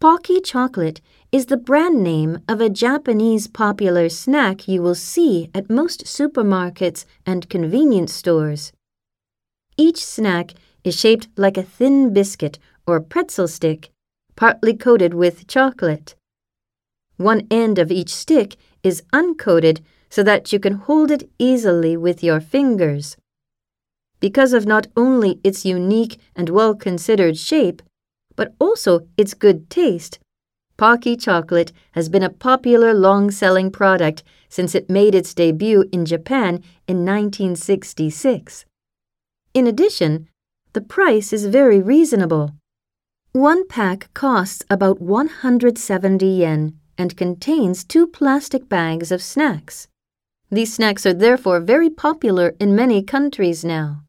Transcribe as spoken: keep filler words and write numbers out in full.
Pocky chocolate is the brand name of a Japanese popular snack you will see at most supermarkets and convenience stores. Each snack is shaped like a thin biscuit or pretzel stick, partly coated with chocolate. One end of each stick is uncoated so that you can hold it easily with your fingers. Because of not only its unique and well-considered shape, but also its good taste, Pocky chocolate has been a popular long-selling product since it made its debut in Japan in nineteen sixty-six. In addition, the price is very reasonable. One pack costs about one hundred seventy yen and contains two plastic bags of snacks. These snacks are therefore very popular in many countries now.